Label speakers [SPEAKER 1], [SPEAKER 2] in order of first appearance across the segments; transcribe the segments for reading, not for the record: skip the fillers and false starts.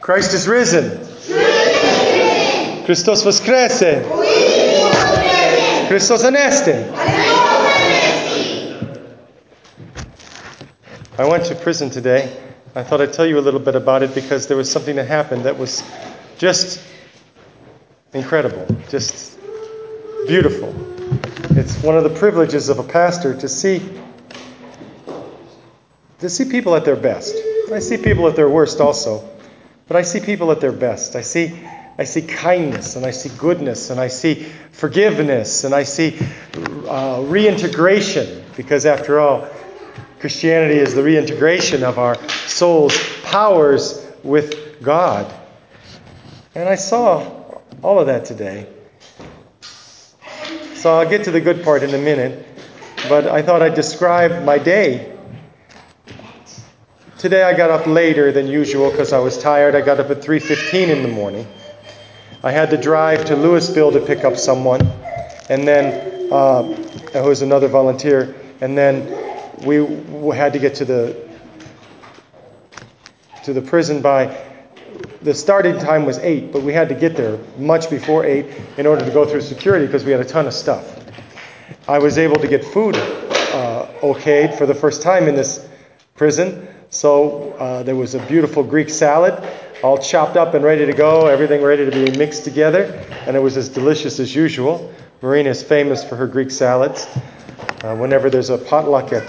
[SPEAKER 1] Christ is risen. Christos Voskreσε. Christos Anesti. I went to prison today. I thought I'd tell you a little bit about it because there was something that happened that was just incredible, just beautiful. It's one of the privileges of a pastor to see people at their best. I see people at their worst also, but I see people at their best. I see kindness, and I see goodness, and I see forgiveness, and I see reintegration, because after all, Christianity is the reintegration of our soul's powers with God. And I saw all of that today. So I'll get to the good part in a minute, but I thought I'd describe my day. Today I got up later than usual because I was tired. I got up at 3:15 in the morning. I had to drive to Louisville to pick up someone, and then who was another volunteer, and then we had to get to the prison by, the starting time was 8, but we had to get there much before 8 in order to go through security because we had a ton of stuff. I was able to get food okayed for the first time in this prison. So there was a beautiful Greek salad, all chopped up and ready to go, everything ready to be mixed together, and it was as delicious as usual. Marina is famous for her Greek salads. Whenever there's a potluck at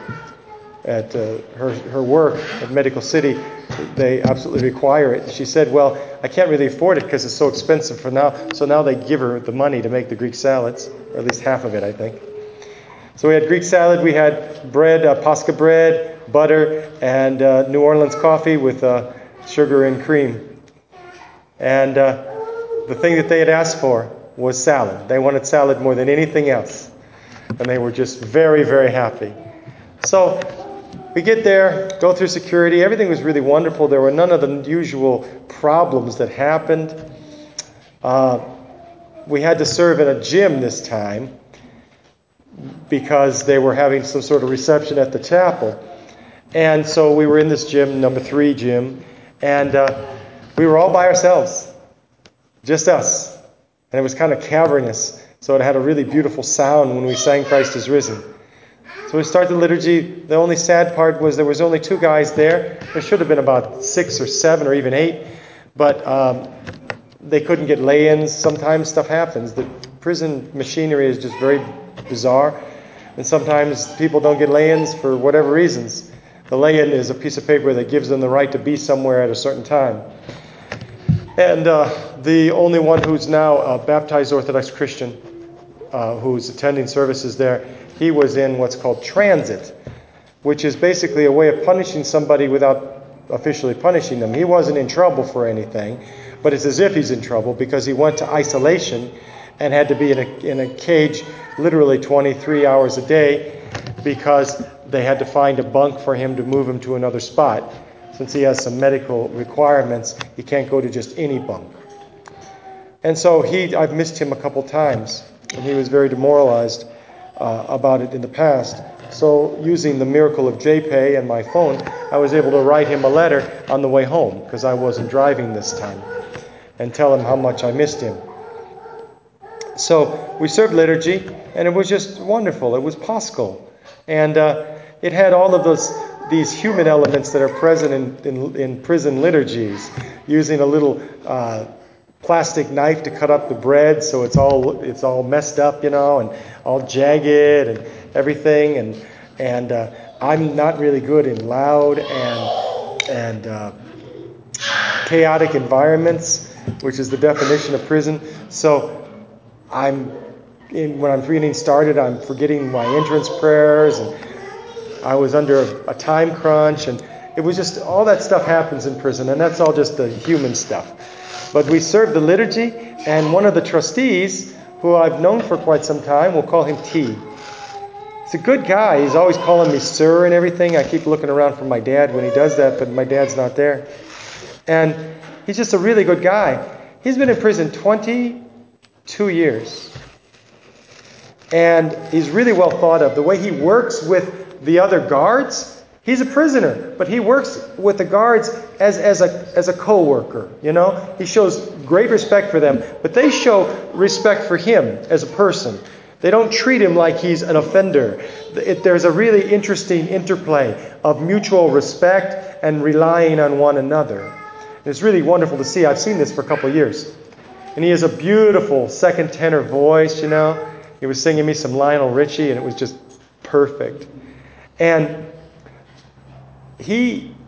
[SPEAKER 1] her work at Medical City, they absolutely require it. She said, well, I can't really afford it because it's so expensive for now, so now they give her the money to make the Greek salads, or at least half of it, I think. So we had Greek salad, we had bread, Pascha bread, butter, and New Orleans coffee with sugar and cream. And the thing that they had asked for was salad. They wanted salad more than anything else. And they were just very, very happy. So we get there, go through security. Everything was really wonderful. There were none of the usual problems that happened. We had to serve in a gym this time because they were having some sort of reception at the chapel. And so we were in this gym, number 3 gym, and we were all by ourselves, just us. And it was kind of cavernous, so it had a really beautiful sound when we sang Christ is Risen. So we start the liturgy. The only sad part was there was only 2 guys there. There should have been about 6 or 7 or even 8, but they couldn't get lay-ins. Sometimes stuff happens. The prison machinery is just very bizarre, and sometimes people don't get lay-ins for whatever reasons. The lay-in is a piece of paper that gives them the right to be somewhere at a certain time. And the only one who's now a baptized Orthodox Christian who's attending services there, he was in what's called transit, which is basically a way of punishing somebody without officially punishing them. He wasn't in trouble for anything, but it's as if he's in trouble because he went to isolation and had to be in a cage literally 23 hours a day because they had to find a bunk for him to move him to another spot. Since he has some medical requirements, he can't go to just any bunk. And so I've missed him a couple times, and he was very demoralized about it in the past. So using the miracle of JPay and my phone, I was able to write him a letter on the way home, because I wasn't driving this time, and tell him how much I missed him. So we served liturgy, and it was just wonderful. It was Paschal. And it had all of these human elements that are present in prison liturgies, using a little plastic knife to cut up the bread so it's all messed up, and all jagged and everything. And I'm not really good in loud and chaotic environments, which is the definition of prison. So when I'm reading started, I'm forgetting my entrance prayers, and I was under a time crunch, and it was just, all that stuff happens in prison, and that's all just the human stuff. But we served the liturgy, and one of the trustees, who I've known for quite some time, we'll call him T. He's a good guy. He's always calling me sir and everything. I keep looking around for my dad when he does that, but my dad's not there. And he's just a really good guy. He's been in prison 22 years. And he's really well thought of. The way he works with the other guards He's a prisoner, but he works with the guards as a co-worker, you know. He shows great respect for them, but they show respect for him as a person. They don't treat him like he's an offender. There's a really interesting interplay of mutual respect and relying on one another. It's really wonderful to see. I've seen this for a couple of years. And he has a beautiful second tenor voice, you know. He was singing me some Lionel Richie, and it was just perfect. And he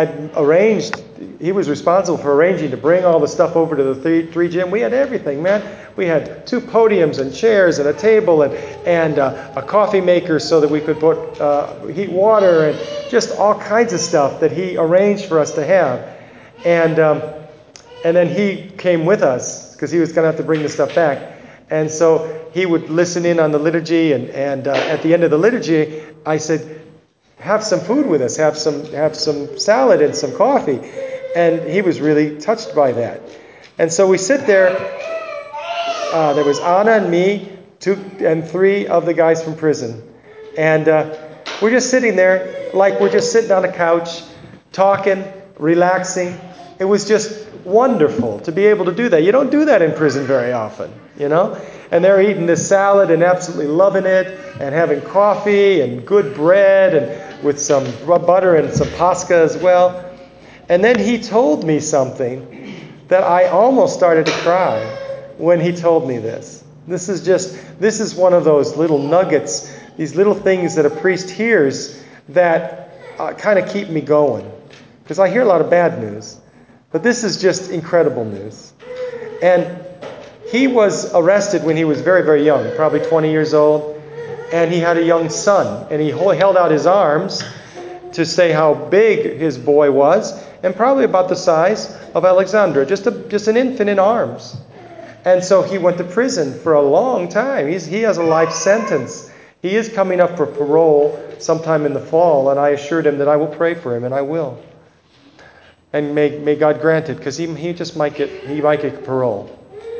[SPEAKER 1] was responsible for arranging to bring all the stuff over to the three gym. We had everything, man. We had 2 podiums and chairs and a table and a coffee maker so that we could put heat water and just all kinds of stuff that he arranged for us to have. And then he came with us because he was going to have to bring the stuff back. And so he would listen in on the liturgy. And at the end of the liturgy, I said, have some food with us, have some salad and some coffee. And he was really touched by that. And so we sit there. There was Anna and me, 2 and 3 of the guys from prison. And we're just sitting there like we're just sitting on a couch, talking, relaxing. It was just wonderful to be able to do that. You don't do that in prison very often, you know. And they're eating this salad and absolutely loving it and having coffee and good bread and with some butter and some pasca as well. And then he told me something that I almost started to cry when he told me this. This is one of those little nuggets, these little things that a priest hears that kind of keep me going. Because I hear a lot of bad news. But this is just incredible news. And he was arrested when he was very, very young, probably 20 years old. And he had a young son. And he held out his arms to say how big his boy was, and probably about the size of Alexandra, just an infant in arms. And so he went to prison for a long time. He has a life sentence. He is coming up for parole sometime in the fall, and I assured him that I will pray for him, and I will. And may God grant it, because he just might get parole.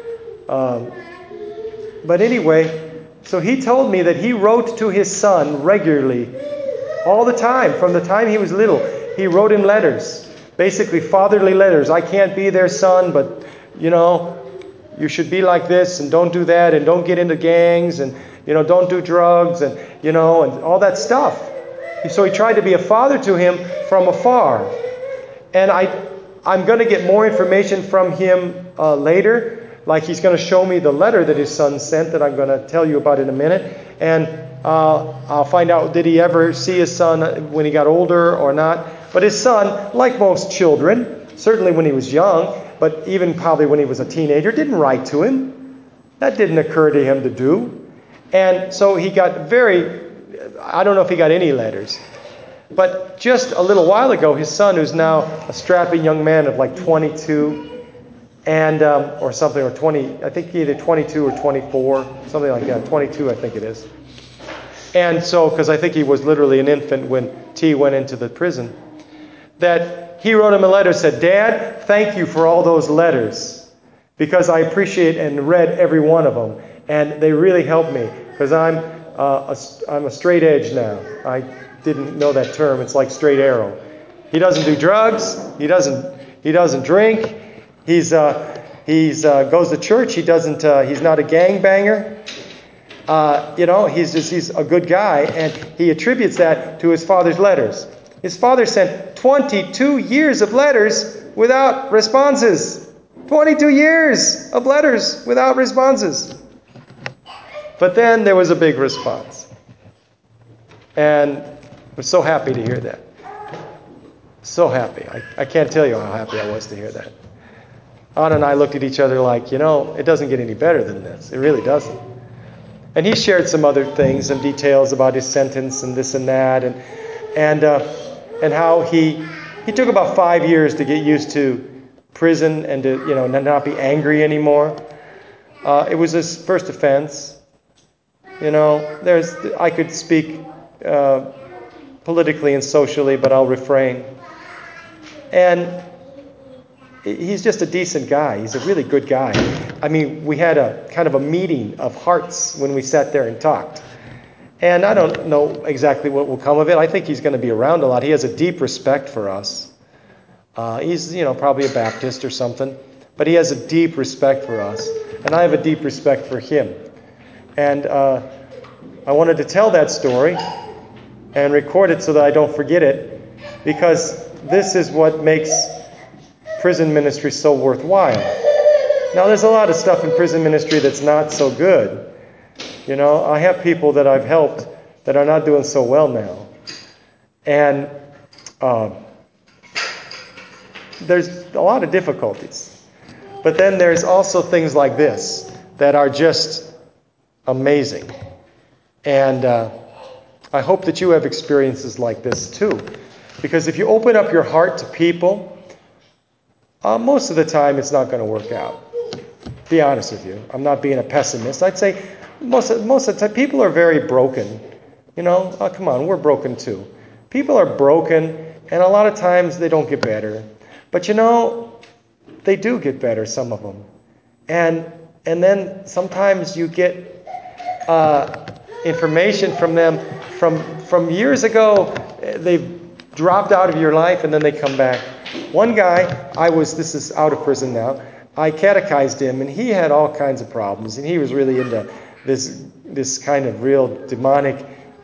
[SPEAKER 1] But anyway, so he told me that he wrote to his son regularly, all the time, from the time he was little. He wrote him letters, basically fatherly letters. I can't be their son, but, you know, you should be like this and don't do that and don't get into gangs and, you know, don't do drugs and, you know, and all that stuff. So he tried to be a father to him from afar. And I'm going to get more information from him later. Like he's going to show me the letter that his son sent that I'm going to tell you about in a minute. And I'll find out, did he ever see his son when he got older or not? But his son, like most children, certainly when he was young, but even probably when he was a teenager, didn't write to him. That didn't occur to him to do. And so he got I don't know if he got any letters. But just a little while ago, his son, who's now a strapping young man of like 22, and or something, or 20, I think either 22 or 24, something like that, 22 I think it is. And so, because I think he was literally an infant when T went into the prison, that he wrote him a letter, said, Dad, thank you for all those letters, because I appreciate and read every one of them, and they really helped me, because I'm a straight edge now. I didn't know that term. It's like straight arrow. He doesn't do drugs. He doesn't drink. He's goes to church. He's not a gangbanger. He's a good guy, and he attributes that to his father's letters. His father sent 22 years of letters without responses. 22 years of letters without responses. But then there was a big response. And I was so happy to hear that. So happy. I can't tell you how happy I was to hear that. Anna and I looked at each other like, it doesn't get any better than this. It really doesn't. And he shared some other things and details about his sentence and this and that, and how he took about 5 years to get used to prison and to not be angry anymore. It was his first offense. I could speak politically and socially, but I'll refrain. And he's just a decent guy. He's a really good guy. I mean, we had a kind of a meeting of hearts when we sat there and talked. And I don't know exactly what will come of it. I think he's going to be around a lot. He has a deep respect for us. He's, probably a Baptist or something. But he has a deep respect for us. And I have a deep respect for him. And I wanted to tell that story and record it so that I don't forget it. Because this is what makes prison ministry so worthwhile. Now, there's a lot of stuff in prison ministry that's not so good. I have people that I've helped that are not doing so well now. And there's a lot of difficulties. But then there's also things like this that are just amazing. And I hope that you have experiences like this too. Because if you open up your heart to people, most of the time it's not going to work out. Be honest with you. I'm not being a pessimist. I'd say most of the time people are very broken. Come on, we're broken too. People are broken, and a lot of times they don't get better. But they do get better, some of them. And then sometimes you get information from them from years ago. They've dropped out of your life, and then they come back. One guy, this is out of prison now, I catechized him, and he had all kinds of problems, and he was really into this kind of real demonic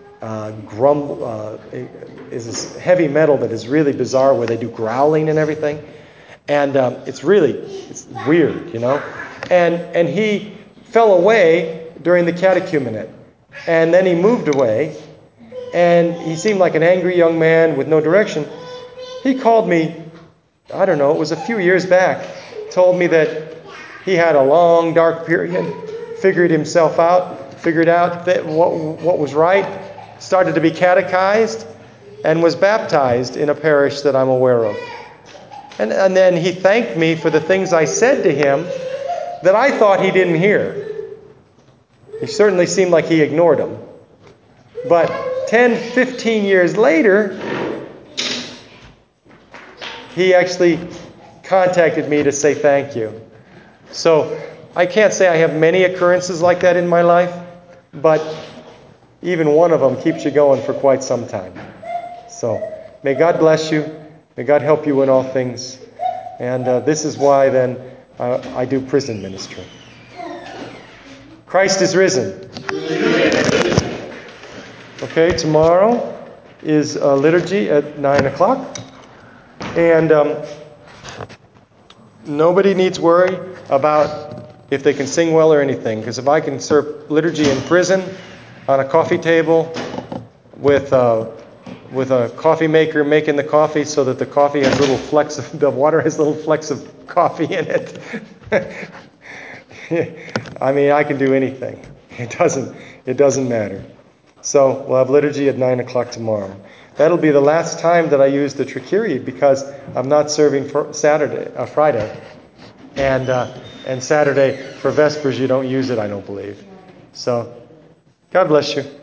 [SPEAKER 1] is this heavy metal that is really bizarre, where they do growling and everything, and it's weird, and he fell away during the catechumenate, and then he moved away, and he seemed like an angry young man with no direction. He called me, I don't know, it was a few years back, told me that he had a long, dark period, figured out that what was right, started to be catechized, and was baptized in a parish that I'm aware of. And then he thanked me for the things I said to him that I thought he didn't hear. He certainly seemed like he ignored them. But 10, 15 years later, he actually contacted me to say thank you. So I can't say I have many occurrences like that in my life, but even one of them keeps you going for quite some time. So may God bless you. May God help you in all things. And this is why then I do prison ministry. Christ is risen. Okay, tomorrow is a liturgy at 9 o'clock. And nobody needs worry about if they can sing well or anything. Because if I can serve liturgy in prison on a coffee table with a coffee maker making the coffee so that the coffee has little flecks of, the water has little flecks of coffee in it. I mean, I can do anything. It doesn't matter. So we'll have liturgy at 9 o'clock tomorrow. That'll be the last time that I use the trichyria because I'm not serving for Friday. And Saturday for Vespers you don't use it, I don't believe. So God bless you.